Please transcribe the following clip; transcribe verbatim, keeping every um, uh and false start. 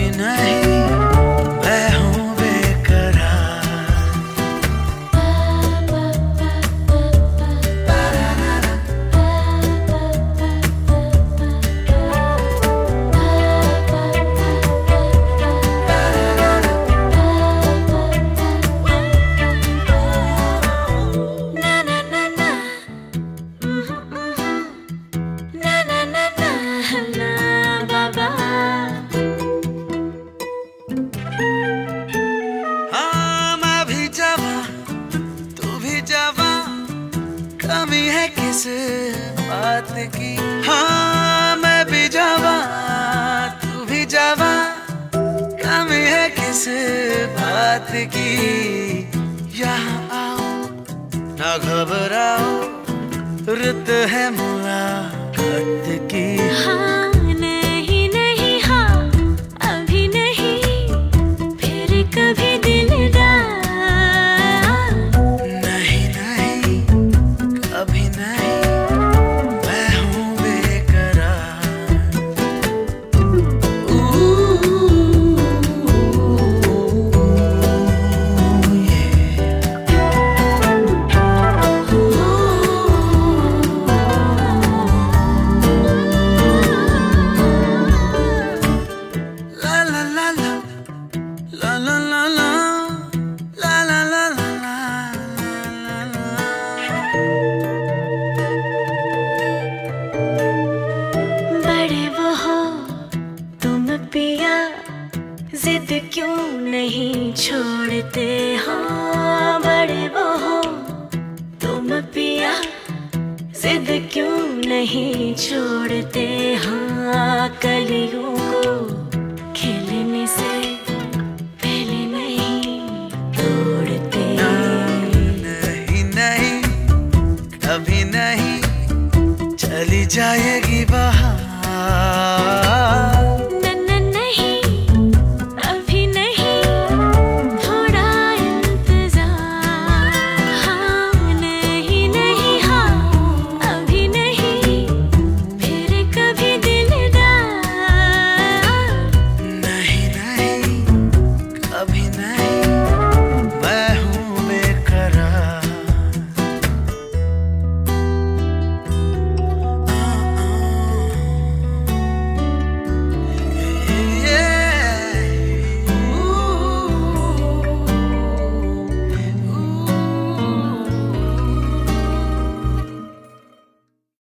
कभी नहीं मैं हूँ बेकरार। हाँ मैं भी जवां तू भी जवां, कमी है किस बात की। हाँ मैं भी जवां तू भी जवां, कमी है किस बात की। यहाँ आओ ना घबराओ, रुत है मुलाकात की। हाँ नहीं नहीं हाँ अभी नहीं, फिर कभी दिलदार। नहीं नहीं कभी नहीं मैं हूँ बेकरार। ला ला ला ला ला ला ला ला ला ला ला ला ला। बड़े वो हो तुम पिया, जिद क्यों नहीं छोड़ते। हाँ बड़े वो हो तुम पिया, जिद क्यों नहीं छोड़ते। हाँ कलियों को खिलने से पहले नहीं तोड़ते। नहीं नहीं कभी नहीं चली जाएगी